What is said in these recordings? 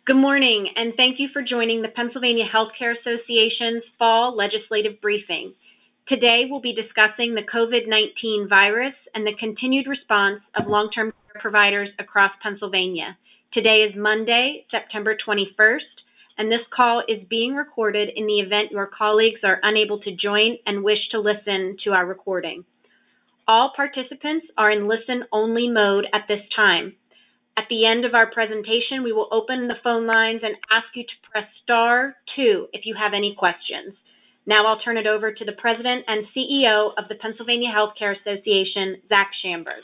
Good morning, and thank you for joining the Pennsylvania Healthcare Association's Fall Legislative Briefing. Today, we'll be discussing the COVID-19 virus and the continued response of long-term care providers across Pennsylvania. Today is Monday, September 21st, and this call is being recorded in the event your colleagues are unable to join and wish to listen to our recording. All participants are in listen-only mode at this time. At the end of our presentation, we will open the phone lines and ask you to press star 2 if you have any questions. Now I'll turn it over to the President and CEO of the Pennsylvania Healthcare Association, Zach Shamberg.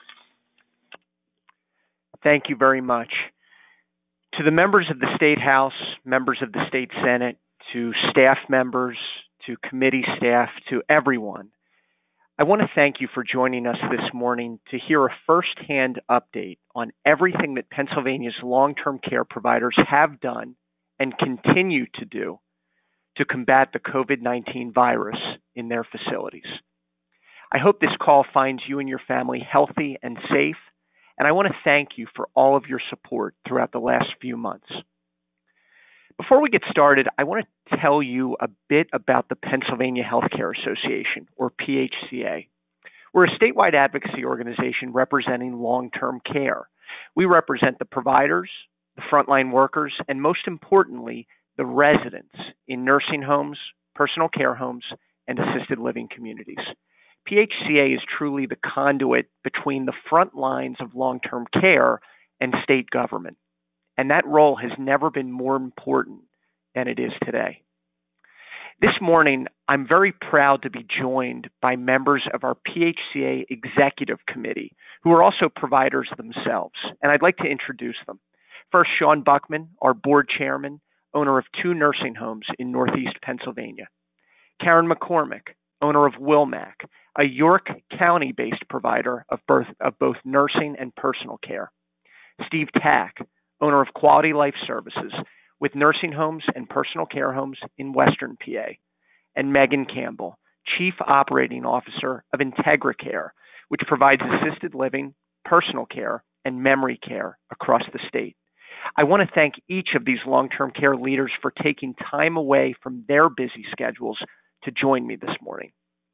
Thank you very much. To the members of the State House, members of the State Senate, to staff members, to committee staff, to everyone, I want to thank you for joining us this morning to hear a firsthand update on everything that Pennsylvania's long-term care providers have done and continue to do to combat the COVID-19 virus in their facilities. I hope this call finds you and your family healthy and safe, and I want to thank you for all of your support throughout the last few months. Before we get started, I want to tell you a bit about the Pennsylvania Healthcare Association, or PHCA. We're a statewide advocacy organization representing long-term care. We represent the providers, the frontline workers, and most importantly, the residents in nursing homes, personal care homes, and assisted living communities. PHCA is truly the conduit between the front lines of long-term care and state government. And that role has never been more important than it is today. This morning, I'm very proud to be joined by members of our PHCA Executive Committee, who are also providers themselves, and I'd like to introduce them. First, Sean Buckman, our board chairman, owner of 2 nursing homes in Northeast Pennsylvania. Karen McCormick, owner of Wilmac, a York County-based provider of both nursing and personal care. Steve Tack, owner of Quality Life Services, with nursing homes and personal care homes in Western PA, and Megan Campbell, Chief Operating Officer of IntegraCare, which provides assisted living, personal care, and memory care across the state. I want to thank each of these long-term care leaders for taking time away from their busy schedules to join me this morning.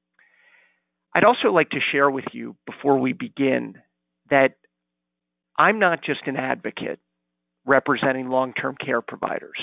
I'd also like to share with you before we begin that I'm not just an advocate representing long-term care providers.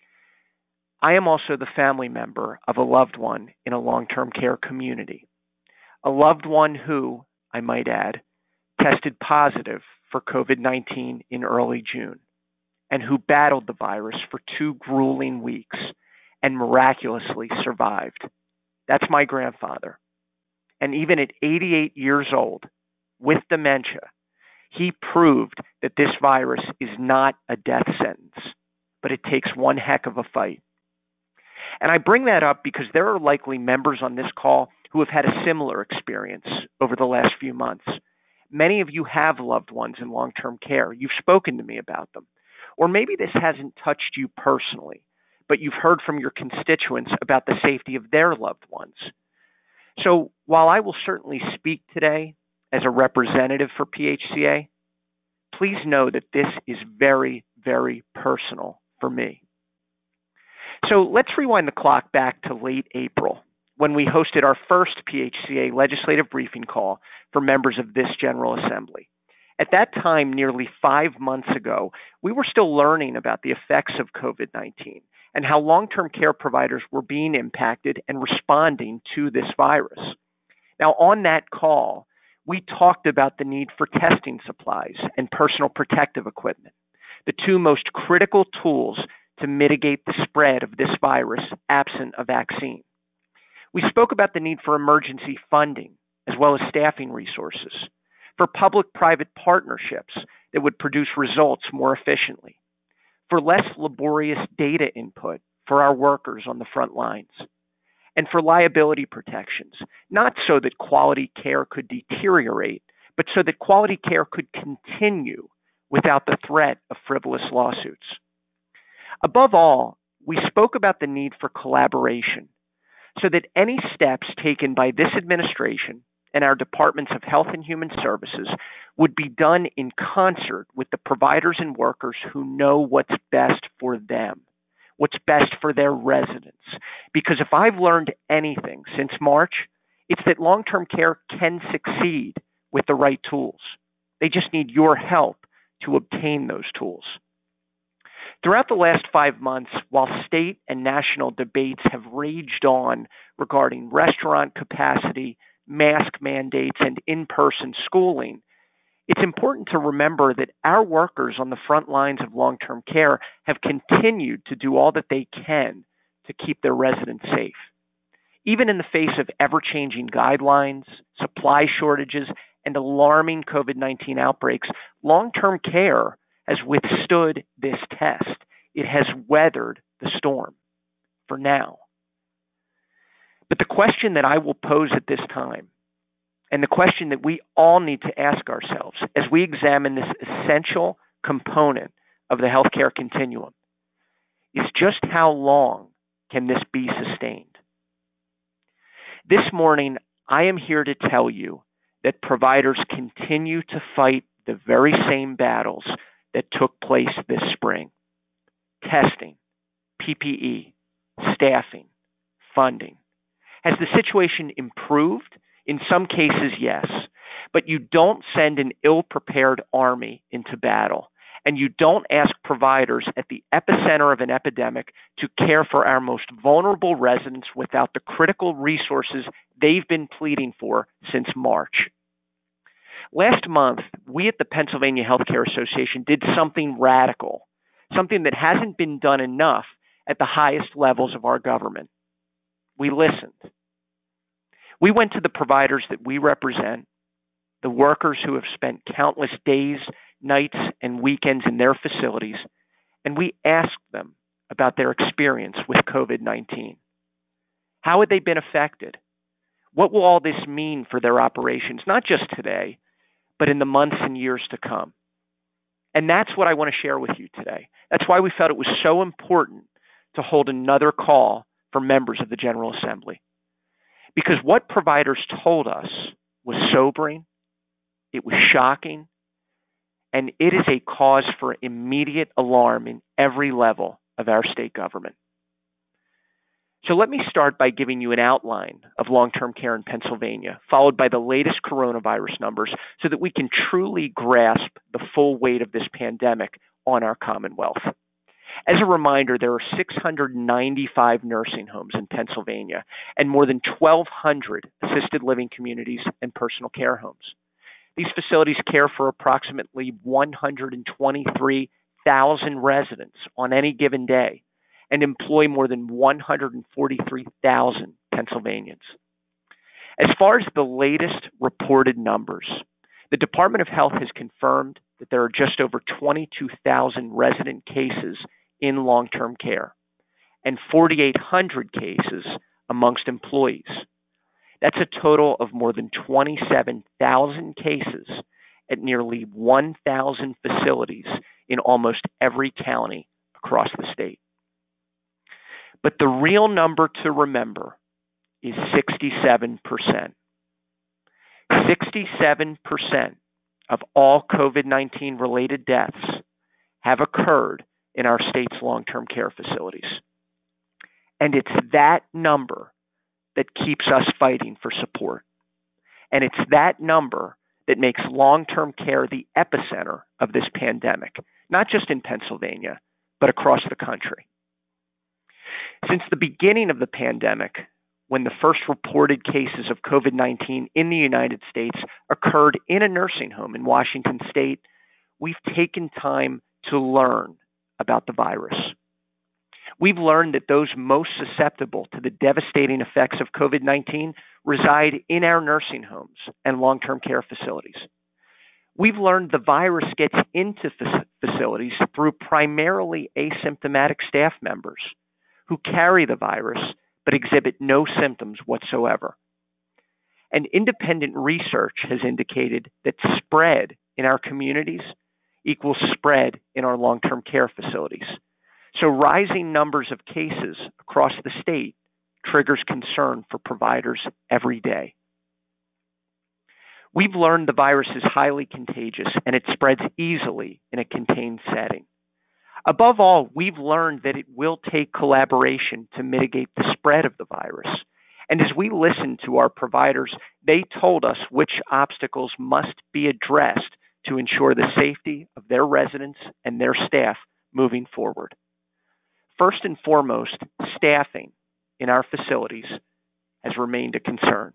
I am also the family member of a loved one in a long-term care community, a loved one who, I might add, tested positive for COVID-19 in early June and who battled the virus for 2 grueling weeks and miraculously survived. That's my grandfather. And even at 88 years old, with dementia, he proved that this virus is not a death sentence, but it takes one heck of a fight. And I bring that up because there are likely members on this call who have had a similar experience over the last few months. Many of you have loved ones in long-term care. You've spoken to me about them. Or maybe this hasn't touched you personally, but you've heard from your constituents about the safety of their loved ones. So while I will certainly speak today as a representative for PHCA, please know that this is very, very personal for me. So let's rewind the clock back to late April when we hosted our first PHCA legislative briefing call for members of this General Assembly. At that time, nearly 5 months ago, we were still learning about the effects of COVID-19 and how long-term care providers were being impacted and responding to this virus. Now, on that call, we talked about the need for testing supplies and personal protective equipment, the 2 most critical tools to mitigate the spread of this virus absent a vaccine. We spoke about the need for emergency funding as well as staffing resources, for public-private partnerships that would produce results more efficiently, for less laborious data input for our workers on the front lines, and for liability protections, not so that quality care could deteriorate, but so that quality care could continue without the threat of frivolous lawsuits. Above all, we spoke about the need for collaboration so that any steps taken by this administration and our departments of Health and Human Services would be done in concert with the providers and workers who know what's best for them, what's best for their residents. Because if I've learned anything since March, it's that long-term care can succeed with the right tools. They just need your help to obtain those tools. Throughout the last 5 months, while state and national debates have raged on regarding restaurant capacity, mask mandates, and in-person schooling, it's important to remember that our workers on the front lines of long-term care have continued to do all that they can to keep their residents safe. Even in the face of ever-changing guidelines, supply shortages, and alarming COVID-19 outbreaks, long-term care has withstood this test. It has weathered the storm for now. But the question that I will pose at this time, and the question that we all need to ask ourselves as we examine this essential component of the healthcare continuum, is just how long can this be sustained? This morning, I am here to tell you that providers continue to fight the very same battles that took place this spring. Testing, PPE, staffing, funding. Has the situation improved? In some cases, yes. But you don't send an ill-prepared army into battle, and you don't ask providers at the epicenter of an epidemic to care for our most vulnerable residents without the critical resources they've been pleading for since March. Last month, we at the Pennsylvania Healthcare Association did something radical, something that hasn't been done enough at the highest levels of our government. We listened. We went to the providers that we represent, the workers who have spent countless days, nights, and weekends in their facilities, and we asked them about their experience with COVID-19. How had they been affected? What will all this mean for their operations, not just today, but in the months and years to come? And that's what I want to share with you today. That's why we felt it was so important to hold another call for members of the General Assembly. Because what providers told us was sobering, it was shocking, and it is a cause for immediate alarm in every level of our state government. So let me start by giving you an outline of long-term care in Pennsylvania, followed by the latest coronavirus numbers so that we can truly grasp the full weight of this pandemic on our Commonwealth. As a reminder, there are 695 nursing homes in Pennsylvania and more than 1,200 assisted living communities and personal care homes. These facilities care for approximately 123,000 residents on any given day and employ more than 143,000 Pennsylvanians. As far as the latest reported numbers, the Department of Health has confirmed that there are just over 22,000 resident cases in long-term care and 4,800 cases amongst employees. That's a total of more than 27,000 cases at nearly 1,000 facilities in almost every county across the state. But the real number to remember is 67%. 67% of all COVID-19 related deaths have occurred in our state's long-term care facilities. And it's that number that keeps us fighting for support. And it's that number that makes long-term care the epicenter of this pandemic, not just in Pennsylvania, but across the country. Since the beginning of the pandemic, when the first reported cases of COVID-19 in the United States occurred in a nursing home in Washington state, we've taken time to learn about the virus. We've learned that those most susceptible to the devastating effects of COVID-19 reside in our nursing homes and long-term care facilities. We've learned the virus gets into facilities through primarily asymptomatic staff members who carry the virus but exhibit no symptoms whatsoever. And independent research has indicated that spread in our communities equals spread in our long-term care facilities. So rising numbers of cases across the state triggers concern for providers every day. We've learned the virus is highly contagious and it spreads easily in a contained setting. Above all, we've learned that it will take collaboration to mitigate the spread of the virus. And as we listened to our providers, they told us which obstacles must be addressed to ensure the safety of their residents and their staff moving forward. First and foremost, staffing in our facilities has remained a concern.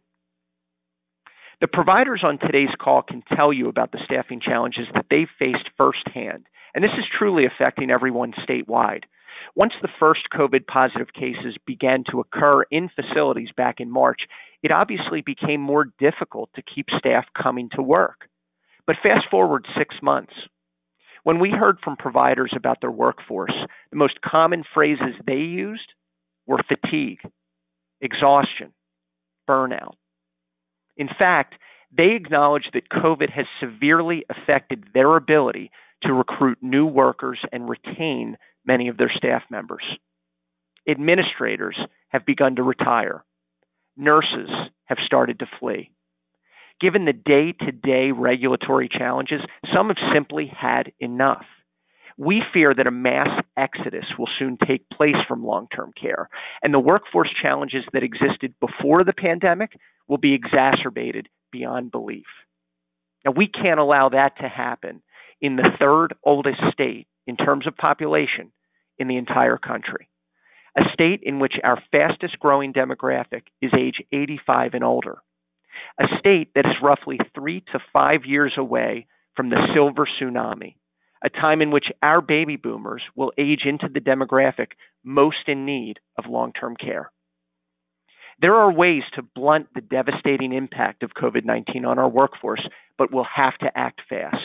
The providers on today's call can tell you about the staffing challenges that they've faced firsthand, and this is truly affecting everyone statewide. Once the first COVID positive cases began to occur in facilities back in March, it obviously became more difficult to keep staff coming to work. But fast forward 6 months. When we heard from providers about their workforce, the most common phrases they used were fatigue, exhaustion, burnout. In fact, they acknowledged that COVID has severely affected their ability to recruit new workers and retain many of their staff members. Administrators have begun to retire. Nurses have started to flee. Given the day-to-day regulatory challenges, some have simply had enough. We fear that a mass exodus will soon take place from long-term care, and the workforce challenges that existed before the pandemic will be exacerbated beyond belief. Now, we can't allow that to happen in the third oldest state in terms of population in the entire country, a state in which our fastest growing demographic is age 85 and older, a state that is roughly 3 to 5 years away from the silver tsunami, a time in which our baby boomers will age into the demographic most in need of long-term care. There are ways to blunt the devastating impact of COVID-19 on our workforce, but we'll have to act fast.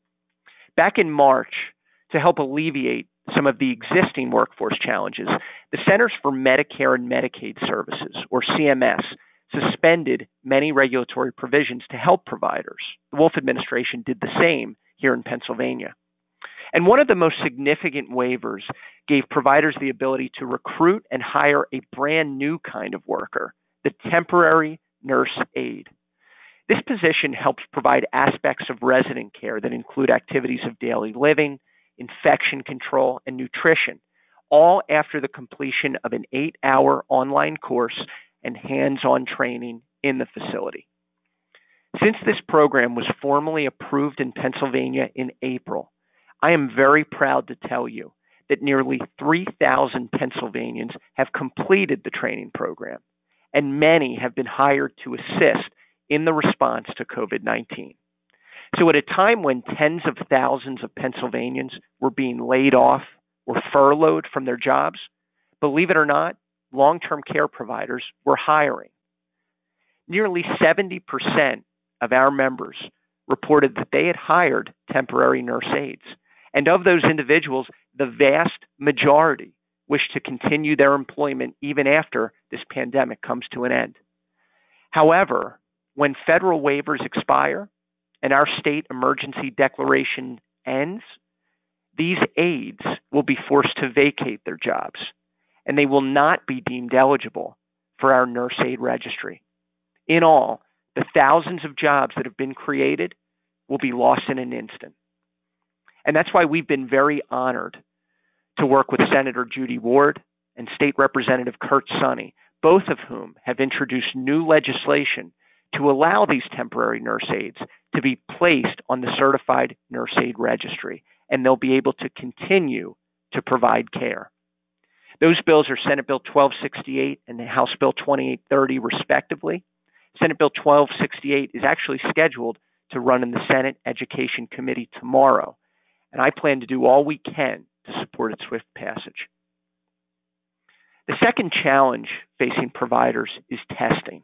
Back in March, to help alleviate some of the existing workforce challenges, the Centers for Medicare and Medicaid Services, or CMS, suspended many regulatory provisions to help providers. The Wolf administration did the same here in Pennsylvania. And one of the most significant waivers gave providers the ability to recruit and hire a brand new kind of worker, the temporary nurse aide. This position helps provide aspects of resident care that include activities of daily living, infection control, and nutrition, all after the completion of an 8-hour online course and hands-on training in the facility. Since this program was formally approved in Pennsylvania in April, I am very proud to tell you that nearly 3,000 Pennsylvanians have completed the training program, and many have been hired to assist in the response to COVID-19. So at a time when tens of thousands of Pennsylvanians were being laid off or furloughed from their jobs, believe it or not, long-term care providers were hiring. Nearly 70% of our members reported that they had hired temporary nurse aides. And of those individuals, the vast majority wish to continue their employment even after this pandemic comes to an end. However, when federal waivers expire and our state emergency declaration ends, these aides will be forced to vacate their jobs, and they will not be deemed eligible for our nurse aide registry. In all, the thousands of jobs that have been created will be lost in an instant. And that's why we've been very honored to work with Senator Judy Ward and State Representative Kurt Sonny, both of whom have introduced new legislation to allow these temporary nurse aides to be placed on the Certified Nurse Aide Registry, and they'll be able to continue to provide care. Those bills are Senate Bill 1268 and House Bill 2830, respectively. Senate Bill 1268 is actually scheduled to run in the Senate Education Committee tomorrow, and I plan to do all we can to support its swift passage. The second challenge facing providers is testing.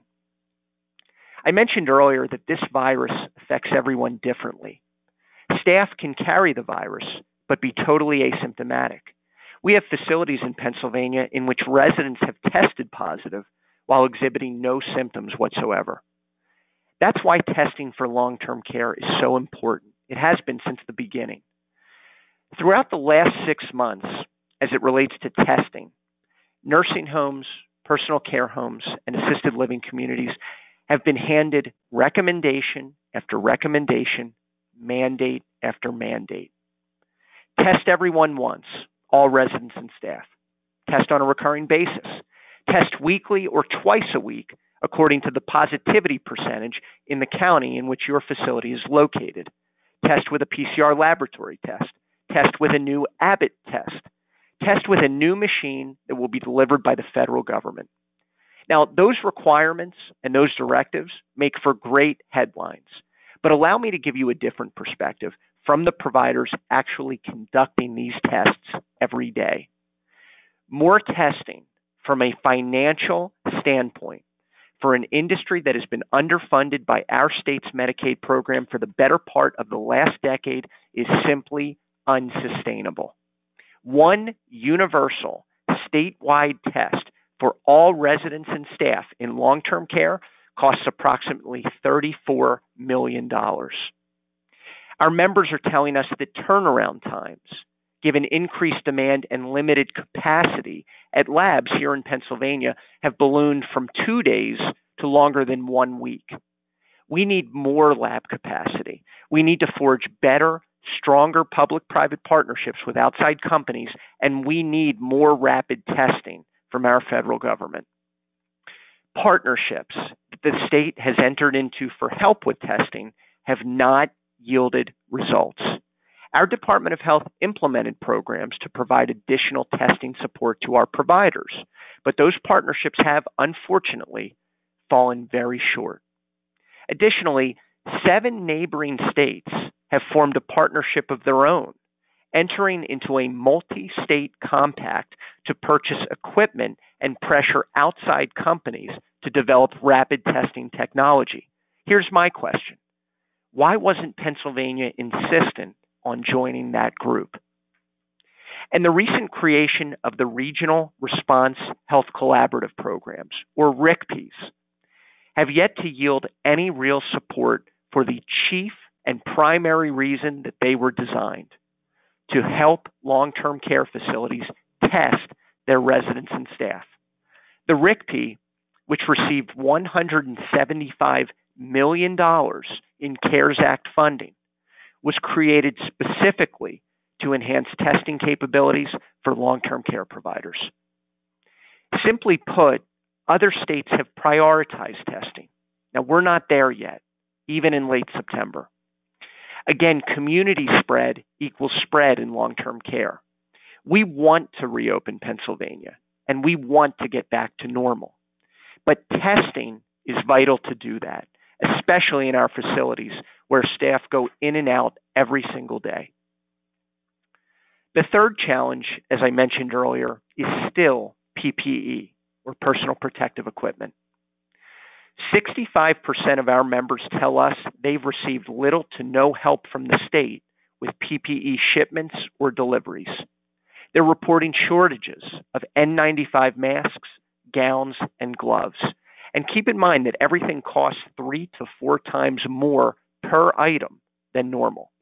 I mentioned earlier that this virus affects everyone differently. Staff can carry the virus, but be totally asymptomatic. We have facilities in Pennsylvania in which residents have tested positive while exhibiting no symptoms whatsoever. That's why testing for long-term care is so important. It has been since the beginning. Throughout the last 6 months, as it relates to testing, nursing homes, personal care homes, and assisted living communities have been handed recommendation after recommendation, mandate after mandate. Test everyone once, all residents and staff. Test on a recurring basis. Test weekly or twice a week according to the positivity percentage in the county in which your facility is located. Test with a PCR laboratory test. Test with a new Abbott test. Test with a new machine that will be delivered by the federal government. Now, those requirements and those directives make for great headlines, but allow me to give you a different perspective from the providers actually conducting these tests every day. More testing from a financial standpoint for an industry that has been underfunded by our state's Medicaid program for the better part of the last decade is simply unsustainable. One universal statewide test for all residents and staff in long-term care costs approximately $34 million. Our members are telling us that turnaround times, given increased demand and limited capacity at labs here in Pennsylvania, have ballooned from 2 days to longer than 1 week. We need more lab capacity. We need to forge better, stronger public-private partnerships with outside companies, and we need more rapid testing from our federal government. Partnerships that the state has entered into for help with testing have not yielded results. Our Department of Health implemented programs to provide additional testing support to our providers, but those partnerships have, unfortunately, fallen very short. Additionally, 7 neighboring states have formed a partnership of their own, entering into a multi-state compact to purchase equipment and pressure outside companies to develop rapid testing technology. Here's my question. Why wasn't Pennsylvania insistent on joining that group? And the recent creation of the Regional Response Health Collaborative Programs, or RCPs, have yet to yield any real support for the chief and primary reason that they were designed: to help long-term care facilities test their residents and staff. The RCP, which received $175 million in CARES Act funding, was created specifically to enhance testing capabilities for long-term care providers. Simply put, other states have prioritized testing. Now, we're not there yet, even in late September. Again, community spread equals spread in long-term care. We want to reopen Pennsylvania, and we want to get back to normal. But testing is vital to do that, especially in our facilities where staff go in and out every single day. The third challenge, as I mentioned earlier, is still PPE, or personal protective equipment. 65% of our members tell us they've received little to no help from the state with PPE shipments or deliveries. They're reporting shortages of N95 masks, gowns, and gloves. And keep in mind that everything costs 3 to 4 times more per item than normal.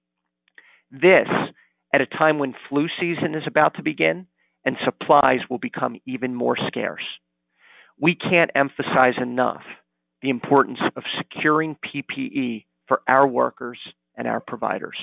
This, at a time when flu season is about to begin and supplies will become even more scarce. We can't emphasize enough the importance of securing PPE for our workers and our providers.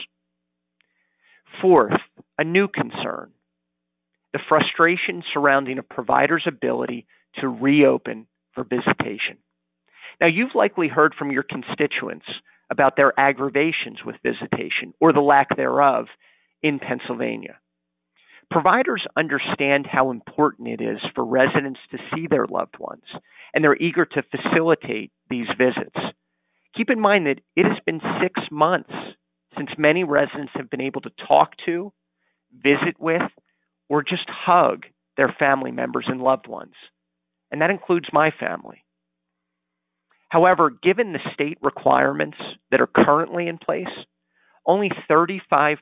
Fourth, a new concern: the frustration surrounding a provider's ability to reopen for visitation. Now, you've likely heard from your constituents about their aggravations with visitation, or the lack thereof, in Pennsylvania. Providers understand how important it is for residents to see their loved ones, and they're eager to facilitate these visits. Keep in mind that it has been 6 months since many residents have been able to talk to, visit with, or just hug their family members and loved ones. And that includes my family. However, given the state requirements that are currently in place, only 35%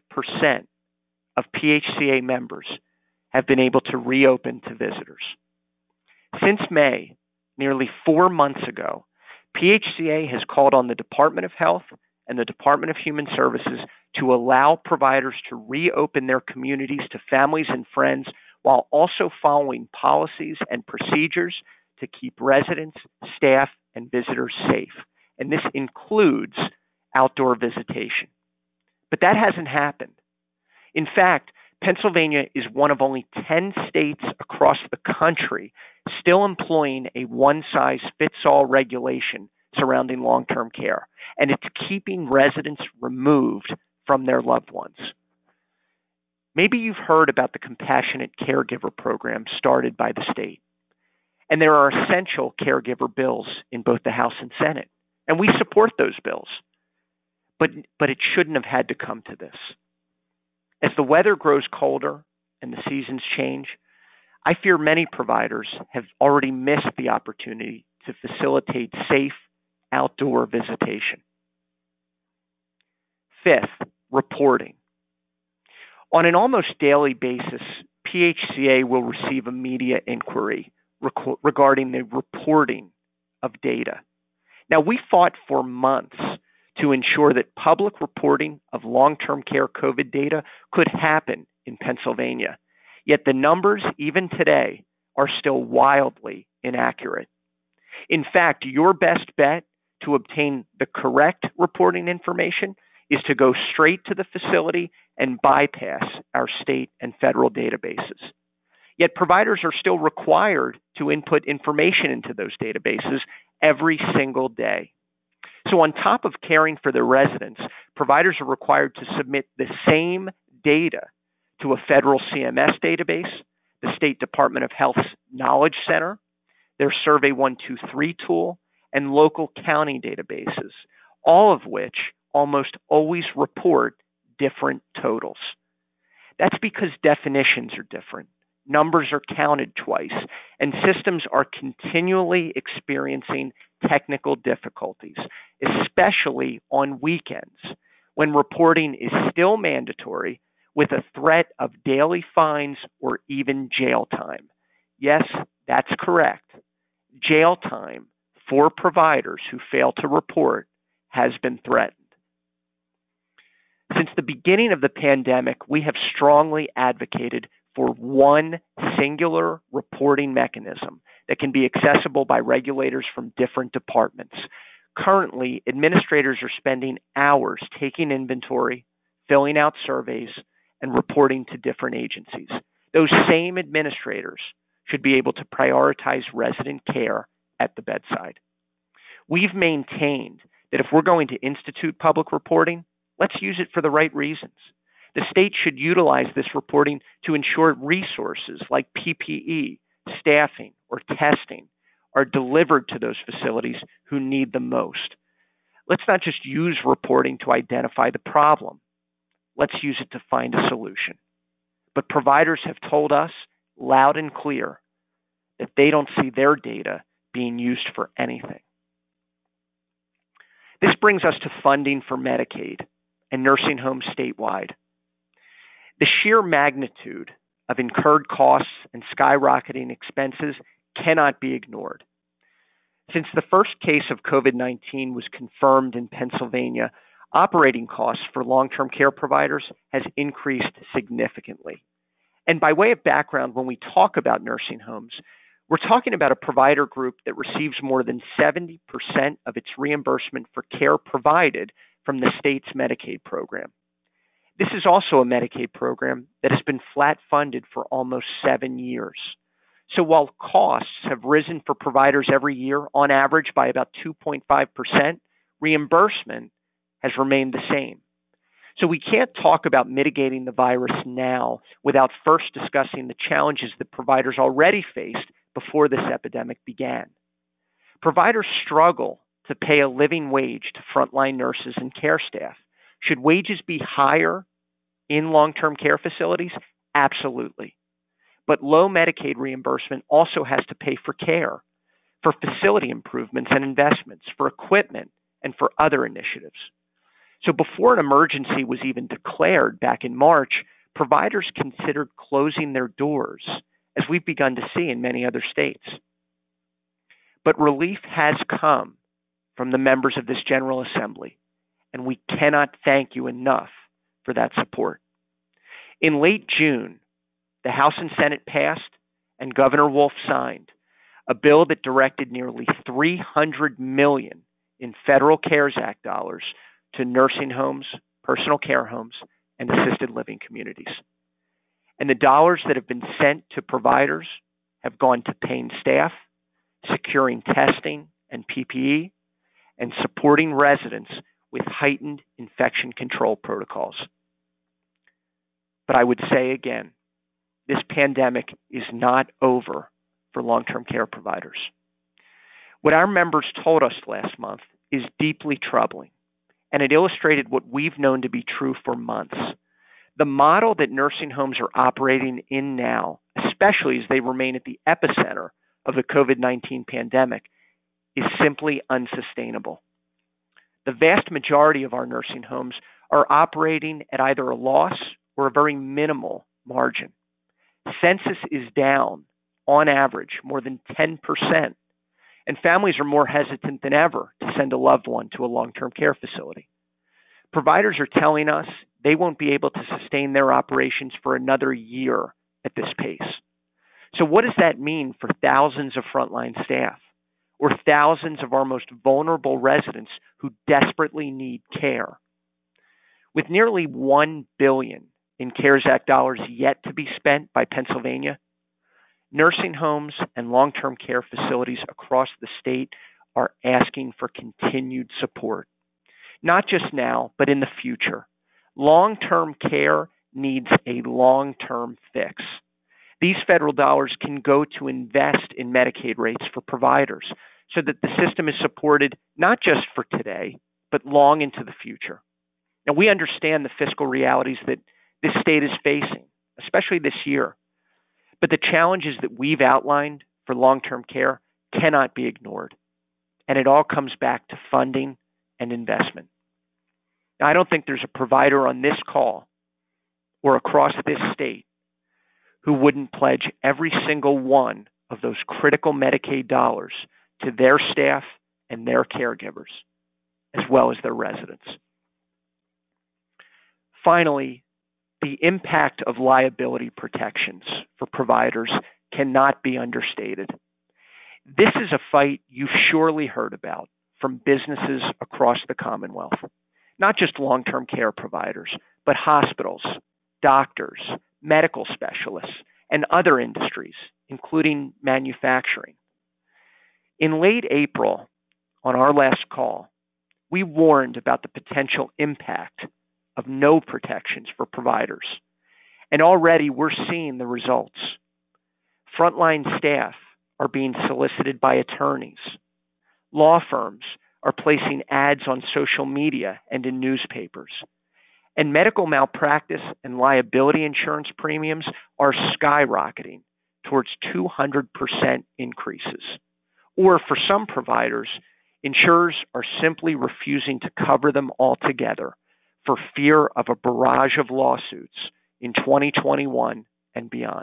of PHCA members have been able to reopen to visitors. Since May, nearly 4 months ago, PHCA has called on the Department of Health and the Department of Human Services to allow providers to reopen their communities to families and friends while also following policies and procedures to keep residents, staff, and visitors safe. And this includes outdoor visitation. But that hasn't happened. In fact, Pennsylvania is one of only 10 states across the country still employing a one-size-fits-all regulation surrounding long-term care, and it's keeping residents removed from their loved ones. Maybe you've heard about the Compassionate Caregiver Program started by the state, and there are essential caregiver bills in both the House and Senate, and we support those bills, but it shouldn't have had to come to this. As the weather grows colder and the seasons change, I fear many providers have already missed the opportunity to facilitate safe outdoor visitation. Fifth, reporting. On an almost daily basis, PHCA will receive a media inquiry regarding the reporting of data. Now, we fought for months to ensure that public reporting of long-term care COVID data could happen in Pennsylvania. Yet the numbers, even today, are still wildly inaccurate. In fact, your best bet to obtain the correct reporting information is to go straight to the facility and bypass our state and federal databases. Yet providers are still required to input information into those databases every single day. So on top of caring for their residents, providers are required to submit the same data to a federal CMS database, the State Department of Health's Knowledge Center, their Survey 123 tool, and local county databases, all of which almost always report different totals. That's because definitions are different, numbers are counted twice, and systems are continually experiencing technical difficulties, especially on weekends, when reporting is still mandatory with a threat of daily fines or even jail time. Yes, that's correct. Jail time for providers who fail to report has been threatened. Since the beginning of the pandemic, we have strongly advocated for one singular reporting mechanism that can be accessible by regulators from different departments. Currently, administrators are spending hours taking inventory, filling out surveys, and reporting to different agencies. Those same administrators should be able to prioritize resident care at the bedside. We've maintained that if we're going to institute public reporting, let's use it for the right reasons. The state should utilize this reporting to ensure resources like PPE, staffing, or testing are delivered to those facilities who need them most. Let's not just use reporting to identify the problem. Let's use it to find a solution. But providers have told us loud and clear that they don't see their data being used for anything. This brings us to funding for Medicaid and nursing homes statewide. The sheer magnitude of incurred costs and skyrocketing expenses cannot be ignored. Since the first case of COVID-19 was confirmed in Pennsylvania, operating costs for long-term care providers has increased significantly. And by way of background, when we talk about nursing homes, we're talking about a provider group that receives more than 70% of its reimbursement for care provided from the state's Medicaid program. This is also a Medicaid program that has been flat funded for almost 7 years. So while costs have risen for providers every year, on average by about 2.5%, reimbursement has remained the same. So we can't talk about mitigating the virus now without first discussing the challenges that providers already faced before this epidemic began. Providers struggle to pay a living wage to frontline nurses and care staff. Should wages be higher in long-term care facilities? Absolutely. But low Medicaid reimbursement also has to pay for care, for facility improvements and investments, for equipment, and for other initiatives. So before an emergency was even declared back in March, providers considered closing their doors, as we've begun to see in many other states. But relief has come from the members of this General Assembly, and we cannot thank you enough for that support. In late June, the House and Senate passed and Governor Wolf signed a bill that directed nearly $300 million in Federal CARES Act dollars to nursing homes, personal care homes, and assisted living communities. And the dollars that have been sent to providers have gone to paying staff, securing testing and PPE, and supporting residents with heightened infection control protocols. But I would say again, this pandemic is not over for long-term care providers. What our members told us last month is deeply troubling, and it illustrated what we've known to be true for months. The model that nursing homes are operating in now, especially as they remain at the epicenter of the COVID-19 pandemic, is simply unsustainable. The vast majority of our nursing homes are operating at either a loss or a very minimal margin. Census is down, on average, more than 10%, and families are more hesitant than ever to send a loved one to a long-term care facility. Providers are telling us they won't be able to sustain their operations for another year at this pace. So what does that mean for thousands of frontline staff or thousands of our most vulnerable residents who desperately need care? With nearly $1 billion in CARES Act dollars yet to be spent by Pennsylvania, nursing homes and long-term care facilities across the state are asking for continued support, not just now, but in the future. Long-term care needs a long-term fix. These federal dollars can go to invest in Medicaid rates for providers so that the system is supported not just for today, but long into the future. Now, we understand the fiscal realities that this state is facing, especially this year. But the challenges that we've outlined for long-term care cannot be ignored. And it all comes back to funding and investment. Now, I don't think there's a provider on this call or across this state who wouldn't pledge every single one of those critical Medicaid dollars to their staff and their caregivers, as well as their residents. Finally, the impact of liability protections for providers cannot be understated. This is a fight you've surely heard about from businesses across the Commonwealth, not just long-term care providers, but hospitals, doctors, medical specialists, and other industries, including manufacturing. In late April, on our last call, we warned about the potential impact of no protections for providers. And already we're seeing the results. Frontline staff are being solicited by attorneys. Law firms are placing ads on social media and in newspapers. And medical malpractice and liability insurance premiums are skyrocketing towards 200% increases. Or for some providers, insurers are simply refusing to cover them altogether for fear of a barrage of lawsuits in 2021 and beyond.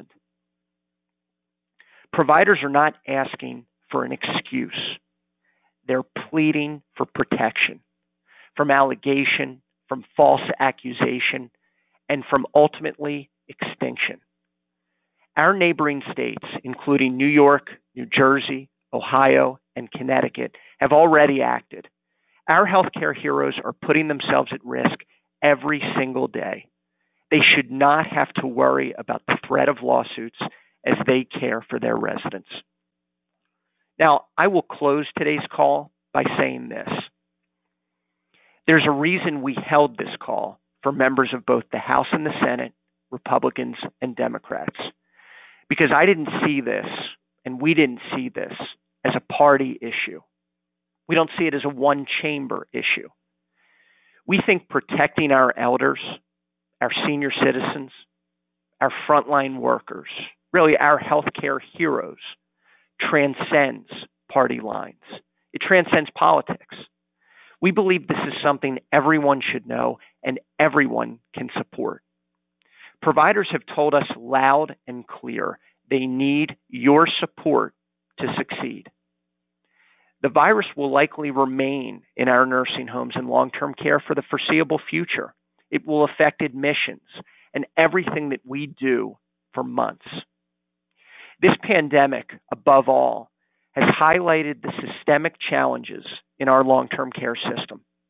Providers are not asking for an excuse. They're pleading for protection from allegation, from false accusation, and from ultimately extinction. Our neighboring states, including New York, New Jersey, Ohio, and Connecticut, have already acted. Our healthcare heroes are putting themselves at risk every single day. They should not have to worry about the threat of lawsuits as they care for their residents. Now, I will close today's call by saying this. There's a reason we held this call for members of both the House and the Senate, Republicans and Democrats, because I didn't see this, and we didn't see this as a party issue. We don't see it as a one-chamber issue. We think protecting our elders, our senior citizens, our frontline workers, really our healthcare heroes, transcends party lines. It transcends politics. We believe this is something everyone should know and everyone can support. Providers have told us loud and clear they need your support to succeed. The virus will likely remain in our nursing homes and long-term care for the foreseeable future. It will affect admissions and everything that we do for months. This pandemic, above all, has highlighted the systemic challenges in our long-term care system.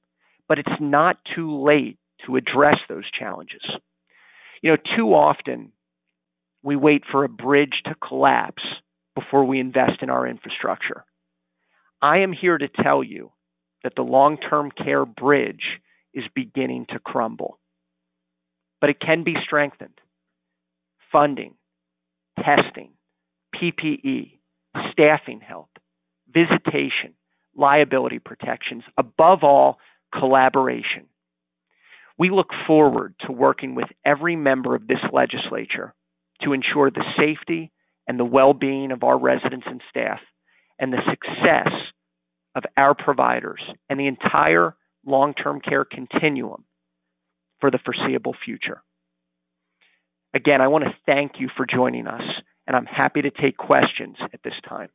but it's not too late to address those challenges. Too often we wait for a bridge to collapse before we invest in our infrastructure. I am here to tell you that the long-term care bridge is beginning to crumble, but it can be strengthened. Funding, testing, PPE, staffing help, visitation, liability protections, above all, collaboration. We look forward to working with every member of this legislature to ensure the safety and the well-being of our residents and staff and the success of our providers and the entire long-term care continuum for the foreseeable future. Again, I want to thank you for joining us, and I'm happy to take questions at this time.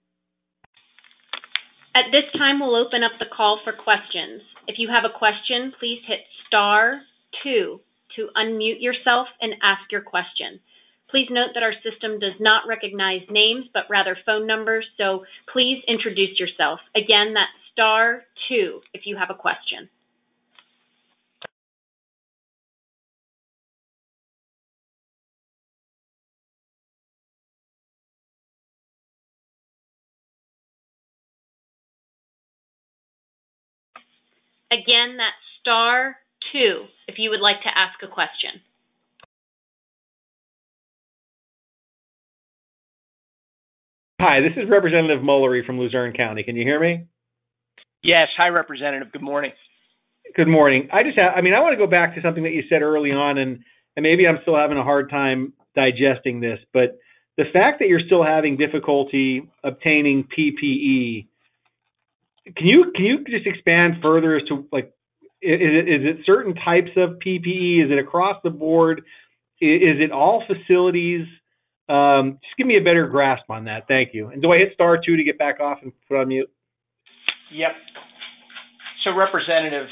At this time, we'll open up the call for questions. If you have a question, please hit *2 to unmute yourself and ask your question. Please note that our system does not recognize names, but rather phone numbers, so please introduce yourself. Again, that's *2 if you have a question. Again, that's *2 if you would like to ask a question. Hi, this is Representative Mullery from Luzerne County. Can you hear me? Yes. Hi, Representative. Good morning. Good morning. I want to go back to something that you said early on, and maybe I'm still having a hard time digesting this, but the fact that you're still having difficulty obtaining PPE, can you just expand further as to, like, is it certain types of PPE? Is it across the board? Is it all facilities? Just give me a better grasp on that. Thank you. And do I hit *2 to get back off and put on mute? Yep. So, Representative,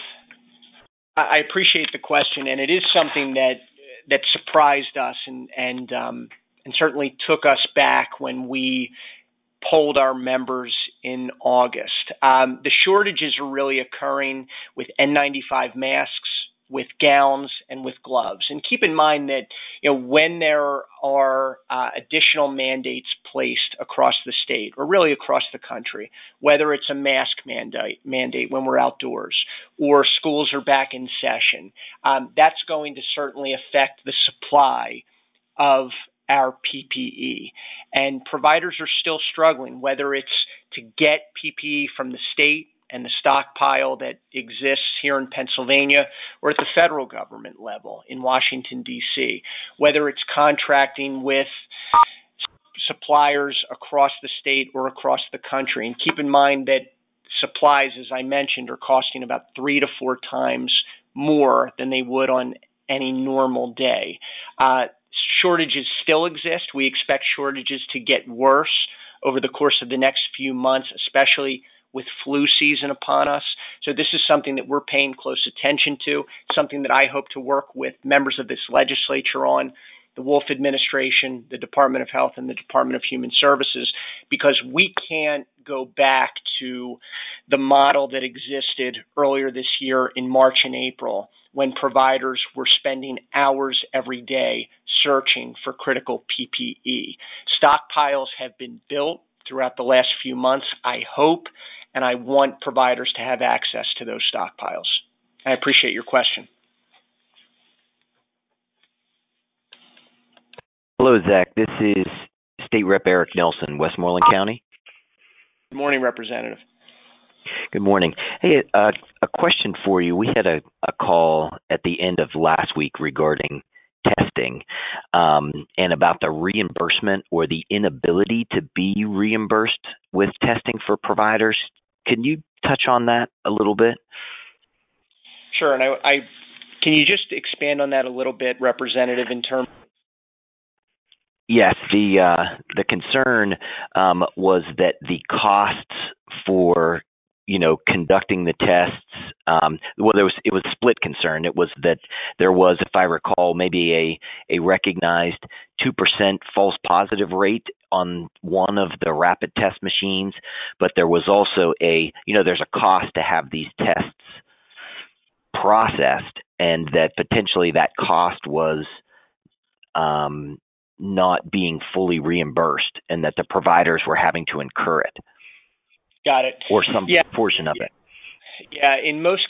I appreciate the question, and it is something that surprised us and certainly took us back when we polled our members in August. The shortages are really occurring with N95 masks, with gowns, and with gloves. And keep in mind that when there are additional mandates placed across the state or really across the country, whether it's a mask mandate when we're outdoors or schools are back in session, that's going to certainly affect the supply of our PPE. And providers are still struggling, whether it's to get PPE from the state and the stockpile that exists here in Pennsylvania or at the federal government level in Washington, D.C., whether it's contracting with suppliers across the state or across the country. And keep in mind that supplies, as I mentioned, are costing about 3 to 4 times more than they would on any normal day. Shortages still exist. We expect shortages to get worse over the course of the next few months, especially with flu season upon us. So this is something that we're paying close attention to, something that I hope to work with members of this legislature on, the Wolf administration, the Department of Health, and the Department of Human Services, because we can't go back to the model that existed earlier this year in March and April when providers were spending hours every day searching for critical PPE. Stockpiles have been built throughout the last few months, I hope, and I want providers to have access to those stockpiles. I appreciate your question. Hello, Zach. This is State Rep Eric Nelson, Westmoreland County. Good morning, Representative. Good morning. Hey, a question for you. We had a call at the end of last week regarding testing and about the reimbursement or the inability to be reimbursed with testing for providers. Can you touch on that a little bit? Sure. And I can you just expand on that a little bit, Representative, in terms? Yes, the concern was that the costs for conducting the tests. It was a split concern. It was that there was, if I recall, maybe a recognized 2% false positive rate on one of the rapid test machines, but there was also there's a cost to have these tests processed, and that potentially that cost was not being fully reimbursed, and that the providers were having to incur it. Got it. Or some portion of it. Yeah, in most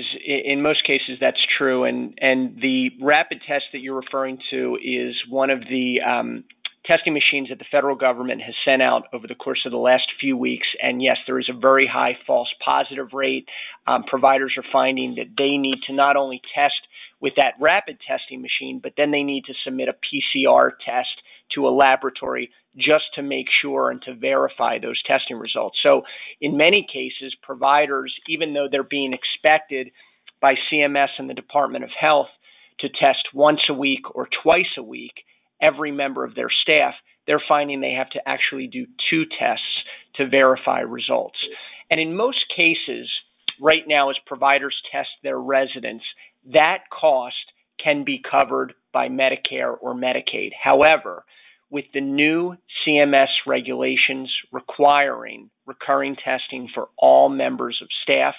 cases that's true, and the rapid test that you're referring to is one of the testing machines that the federal government has sent out over the course of the last few weeks. And yes, there is a very high false positive rate. Providers are finding that they need to not only test with that rapid testing machine, but then they need to submit a PCR test to a laboratory just to make sure and to verify those testing results. So in many cases, providers, even though they're being expected by CMS and the Department of Health to test once a week or twice a week, every member of their staff, they're finding they have to actually do 2 tests to verify results. And in most cases, right now, as providers test their residents, that cost can be covered by Medicare or Medicaid. However, with the new CMS regulations requiring recurring testing for all members of staff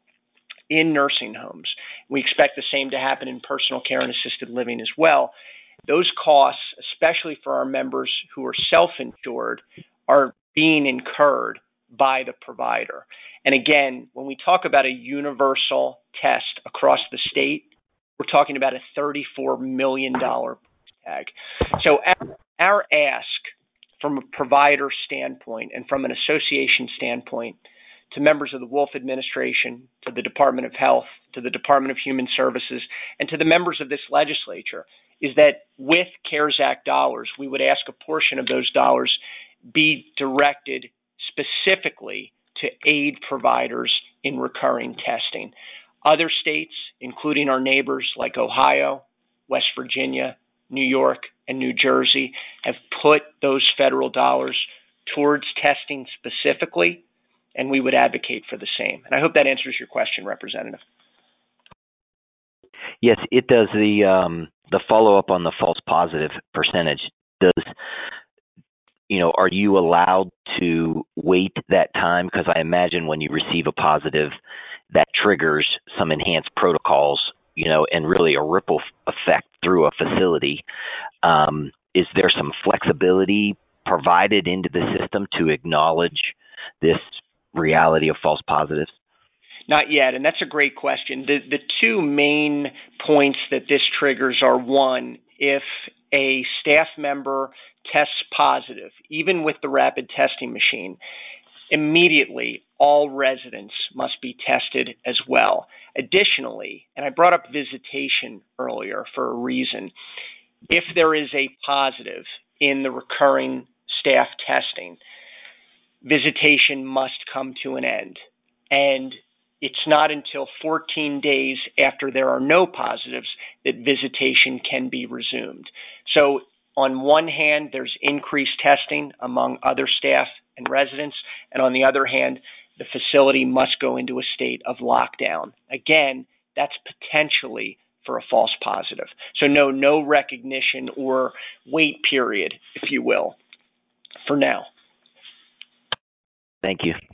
in nursing homes, we expect the same to happen in personal care and assisted living as well. Those costs, especially for our members who are self-insured, are being incurred by the provider. And again, when we talk about a universal test across the state, we're talking about a $34 million tag. So our ask from a provider standpoint and from an association standpoint to members of the Wolf administration, to the Department of Health, to the Department of Human Services, and to the members of this legislature is that with CARES Act dollars, we would ask a portion of those dollars be directed specifically to aid providers in recurring testing. Other states, including our neighbors like Ohio, West Virginia, New York, and New Jersey, have put those federal dollars towards testing specifically, and we would advocate for the same. And I hope that answers your question, Representative. Yes, it does. The follow-up on the false positive percentage does. Are you allowed to wait that time? Because I imagine when you receive a positive, that triggers some enhanced protocols, and really a ripple effect through a facility. Is there some flexibility provided into the system to acknowledge this reality of false positives? Not yet, and that's a great question. The 2 main points that this triggers are, one, if a staff member tests positive, even with the rapid testing machine, immediately all residents must be tested as well. Additionally, and I brought up visitation earlier for a reason, if there is a positive in the recurring staff testing, visitation must come to an end. And it's not until 14 days after there are no positives that visitation can be resumed. So on one hand, there's increased testing among other staff and residents, and on the other hand, the facility must go into a state of lockdown. Again, that's potentially for a false positive. So no recognition or wait period, if you will, for now. Thank you.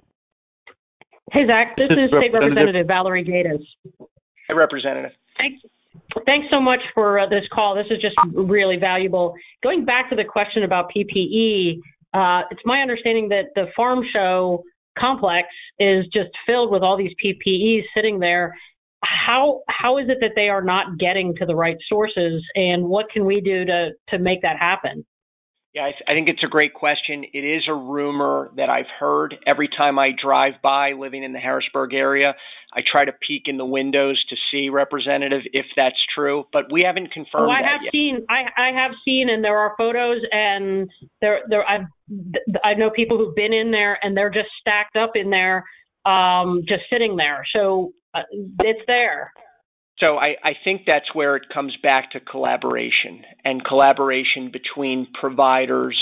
Hey, Zach, this is State Representative Valerie Gatiss. Hey, Representative. Thanks so much for this call. This is just really valuable. Going back to the question about PPE, it's my understanding that the farm show complex is just filled with all these PPEs sitting there. How is it that they are not getting to the right sources, and what can we do to make that happen? Yeah, I think it's a great question. It is a rumor that I've heard every time I drive by living in the Harrisburg area. I try to peek in the windows to see, Representative, if that's true, but we haven't confirmed that yet. I have seen, and there are photos, and I know people who've been in there, and they're just stacked up in there, just sitting there. So it's there. So I think that's where it comes back to collaboration between providers,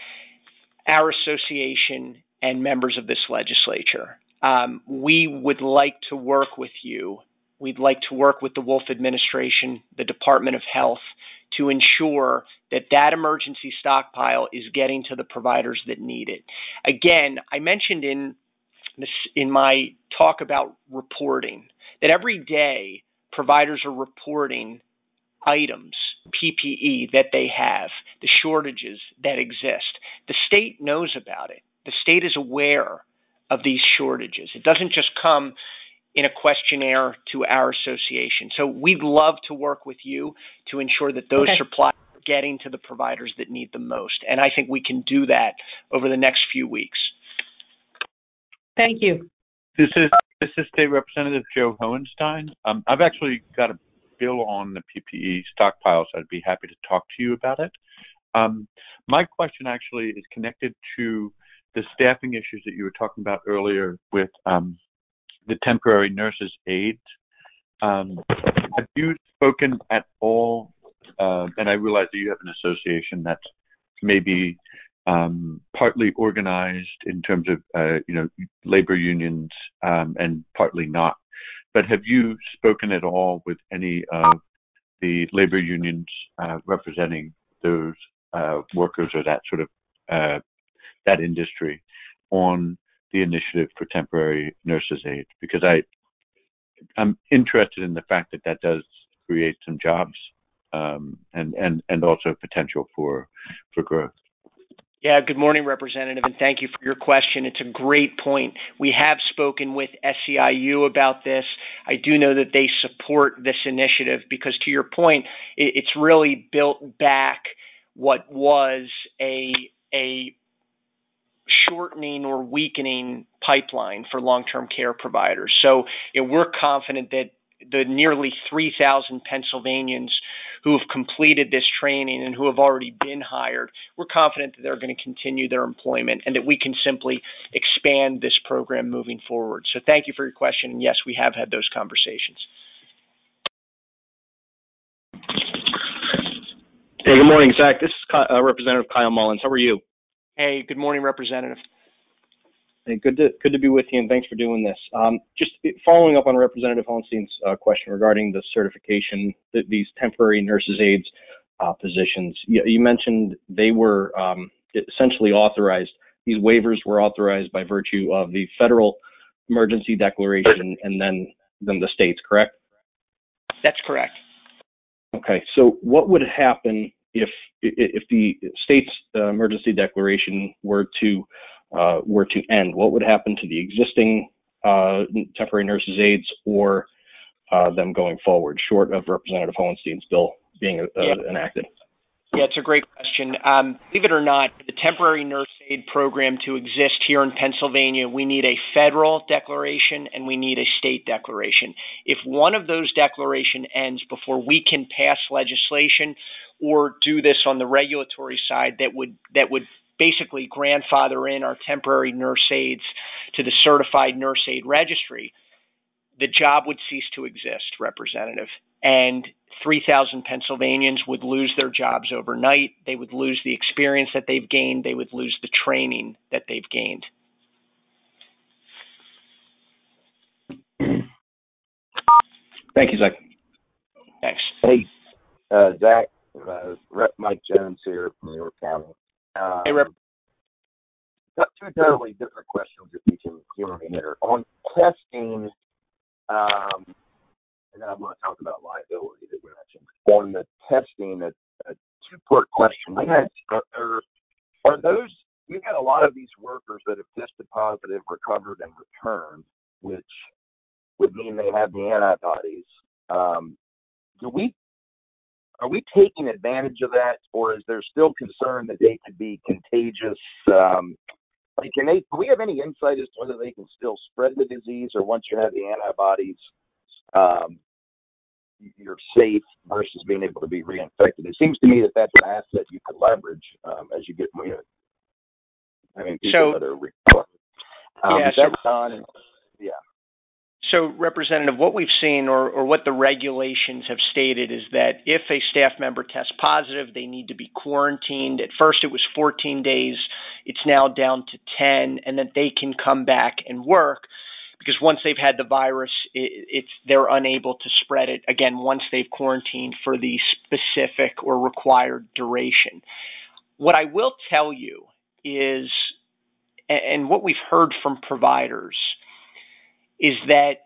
our association, and members of this legislature. We would like to work with you. We'd like to work with the Wolf administration, the Department of Health, to ensure that emergency stockpile is getting to the providers that need it. Again, I mentioned in my talk about reporting that every day providers are reporting items, PPE that they have, the shortages that exist. The state knows about it. The state is aware of these shortages. It doesn't just come in a questionnaire to our association. So we'd love to work with you to ensure that those supplies are getting to the providers that need them most. And I think we can do that over the next few weeks. Thank you. This is State Representative Joe Hohenstein. I've actually got a bill on the PPE stockpiles. I'd be happy to talk to you about it. My question actually is connected to the staffing issues that you were talking about earlier with the temporary nurses' aides. Have you spoken at all, and I realize that you have an association that's maybe partly organized in terms of, labor unions and partly not, but have you spoken at all with any of the labor unions representing those workers or that sort of that industry on the initiative for temporary nurses' aides? Because I'm interested in the fact that does create some jobs and also potential for growth. Yeah, good morning, Representative, and thank you for your question. It's a great point. We have spoken with SEIU about this. I do know that they support this initiative because, to your point, it's really built back what was a shortening or weakening pipeline for long-term care providers. So we're confident that the nearly 3,000 Pennsylvanians who have completed this training and who have already been hired, we're confident that they're going to continue their employment and that we can simply expand this program moving forward. So thank you for your question. And yes, we have had those conversations. Hey, good morning, Zach. This is Representative Kyle Mullins. How are you? Hey, good morning, Representative. Hey, good to be with you, and thanks for doing this. Just following up on Representative Hohenstein's question regarding the certification, these temporary nurses' aides positions. You mentioned they were essentially authorized. These waivers were authorized by virtue of the federal emergency declaration and then the states, correct? That's correct. Okay, so what would happen if the state's emergency declaration were to end? What would happen to the existing temporary nurses' aides or them going forward, short of Representative Hohenstein's bill being enacted? Yeah, it's a great question. Believe it or not, the temporary nurse aid program to exist here in Pennsylvania, we need a federal declaration and we need a state declaration. If one of those declaration ends before we can pass legislation or do this on the regulatory side that would basically grandfather in our temporary nurse aides to the certified nurse aid registry, the job would cease to exist, Representative. And 3,000 Pennsylvanians would lose their jobs overnight. They would lose the experience that they've gained. They would lose the training that they've gained. Thank you, Zach. Thanks. Hey, Zach, Rep. Mike Jones here from York County. Hey, Rep. Two totally different questions, if you can humor me here. On testing, and then I'm going to talk about liability that we mentioned. On the testing, a two-part question. Are those, we've got a lot of these workers that have tested positive, recovered, and returned, which would mean they have the antibodies. Are we taking advantage of that, or is there still concern that they could be contagious? Do we have any insight as to whether they can still spread the disease, or once you have the antibodies, you're safe versus being able to be reinfected? It seems to me that that's an asset you could leverage as you get more. People that are recovered. That's done. Yeah. So, Representative, what we've seen or what the regulations have stated is that if a staff member tests positive, they need to be quarantined. At first, it was 14 days. It's now down to 10, and that they can come back and work because once they've had the virus, they're unable to spread it, again, once they've quarantined for the specific or required duration. What I will tell you is, and what we've heard from providers, is that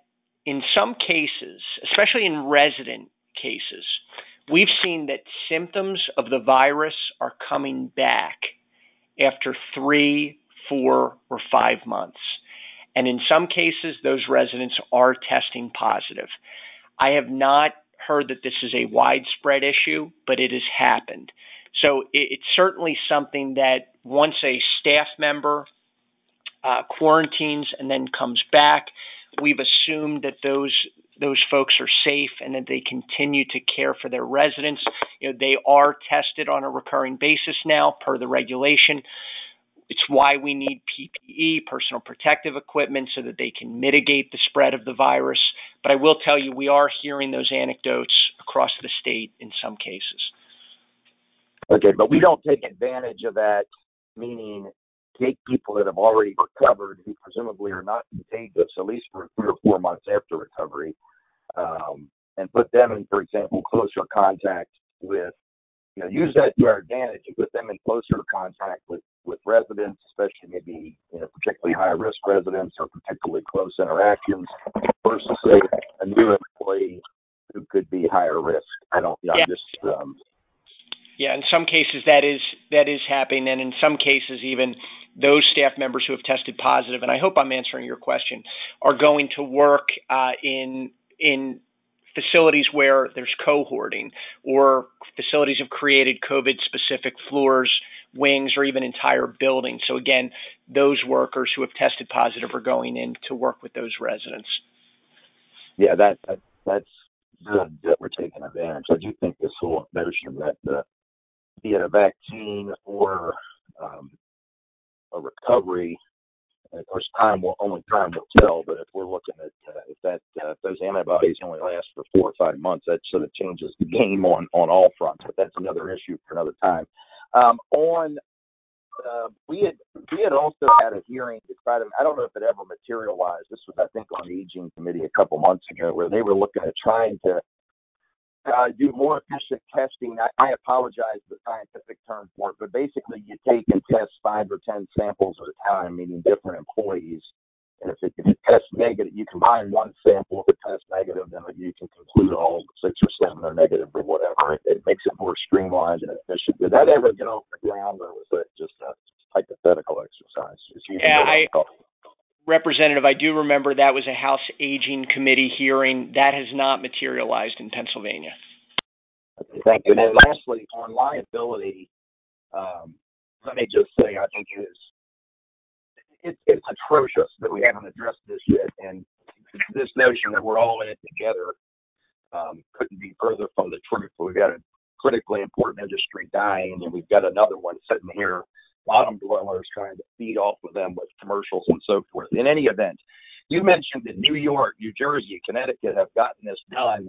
in some cases, especially in resident cases, we've seen that symptoms of the virus are coming back after 3, 4, or 5 months. And in some cases, those residents are testing positive. I have not heard that this is a widespread issue, but it has happened. So it's certainly something that once a staff member quarantines and then comes back, we've assumed that those folks are safe and that they continue to care for their residents. They are tested on a recurring basis now per the regulation. It's why we need PPE, personal protective equipment, so that they can mitigate the spread of the virus. But I will tell you, we are hearing those anecdotes across the state in some cases. Okay, but we don't take advantage of that, meaning take people that have already recovered, who presumably are not contagious, at least for 3 or 4 months after recovery, and put them in, for example, closer contact with, use that to our advantage and put them in closer contact with residents, especially maybe, particularly high-risk residents or particularly close interactions versus, say, a new employee who could be higher risk. Yeah, in some cases that is happening, and in some cases even those staff members who have tested positive, and I hope I'm answering your question, are going to work in facilities where there's cohorting, or facilities have created COVID-specific floors, wings, or even entire buildings. So again, those workers who have tested positive are going in to work with those residents. Yeah, that's good that we're taking advantage. I do think this whole notion that be it a vaccine or a recovery, and of course, only time will tell. But if we're looking at if those antibodies only last for 4 or 5 months, that sort of changes the game on all fronts. But that's another issue for another time. We had also had a hearing to try to, I don't know if it ever materialized. This was, I think, on the Aging Committee a couple months ago, where they were looking at trying to do more efficient testing. I apologize for the scientific term for it, but basically you take and test 5 or 10 samples at a time, meaning different employees. And if it tests negative, you combine one sample. If it tests negative, then you can conclude all 6 or 7 are negative or whatever. It makes it more streamlined and efficient. Did that ever get off the ground, or was it just a hypothetical exercise? Representative, I do remember that was a House Aging Committee hearing. That has not materialized in Pennsylvania. Okay, thank you. And then lastly, on liability, let me just say I think it's atrocious that we haven't addressed this yet. And this notion that we're all in it together couldn't be further from the truth. We've got a critically important industry dying, and we've got another one sitting here, bottom dwellers trying to feed off of them with commercials and so forth. In any event, you mentioned that New York, New Jersey, Connecticut have gotten this done.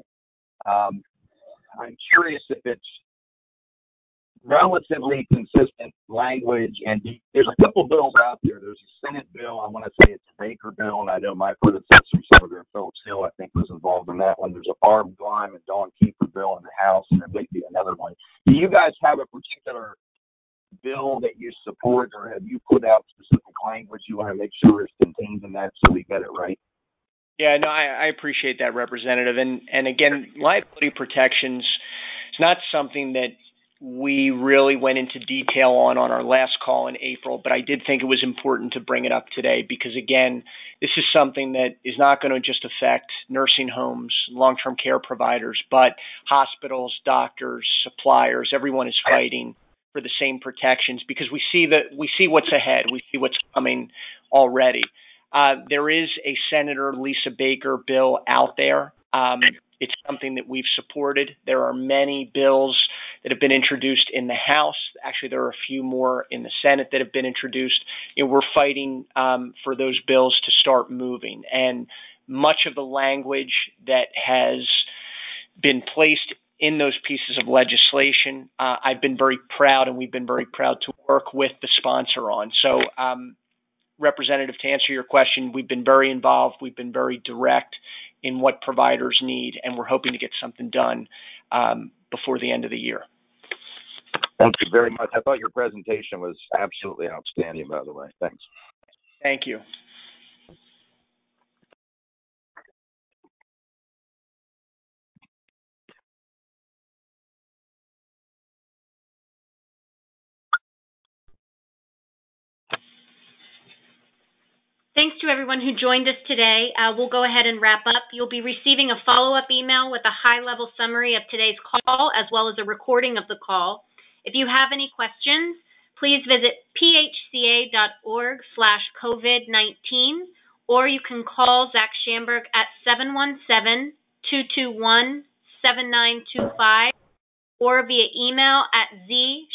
I'm curious if it's relatively consistent language, and there's a couple bills out there. There's a Senate bill, I want to say it's a Baker bill, and I know my predecessor, Senator Phillips Hill, I think was involved in that one. There's a Barb Gleim and Dawn Keefer bill in the House, and there may be another one. Do you guys have a particular bill that you support, or have you put out specific language you want to make sure is contained in that so we get it right? Yeah, no, I appreciate that, Representative. And again, liability protections is not something that we really went into detail on our last call in April, but I did think it was important to bring it up today because, again, this is something that is not going to just affect nursing homes, long-term care providers, but hospitals, doctors, suppliers. Everyone is fighting for the same protections because we see what's ahead. We see what's coming already. There is a Senator Lisa Baker bill out there. It's something that we've supported. There are many bills that have been introduced in the House. Actually, there are a few more in the Senate that have been introduced. We're fighting for those bills to start moving. And much of the language that has been placed in those pieces of legislation, I've been very proud, and we've been very proud to work with the sponsor on. So, Representative, to answer your question, we've been very involved. We've been very direct in what providers need, and we're hoping to get something done before the end of the year. Thank you very much. I thought your presentation was absolutely outstanding, by the way. Thanks. Thank you. to everyone who joined us today. We'll go ahead and wrap up. You'll be receiving a follow-up email with a high-level summary of today's call, as well as a recording of the call. If you have any questions, please visit phca.org/COVID-19, or you can call Zach Schamberg at 717-221-7925, or via email at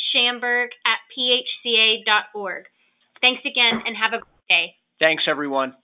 zschamberg@phca.org. Thanks again, and have a great day. Thanks, everyone.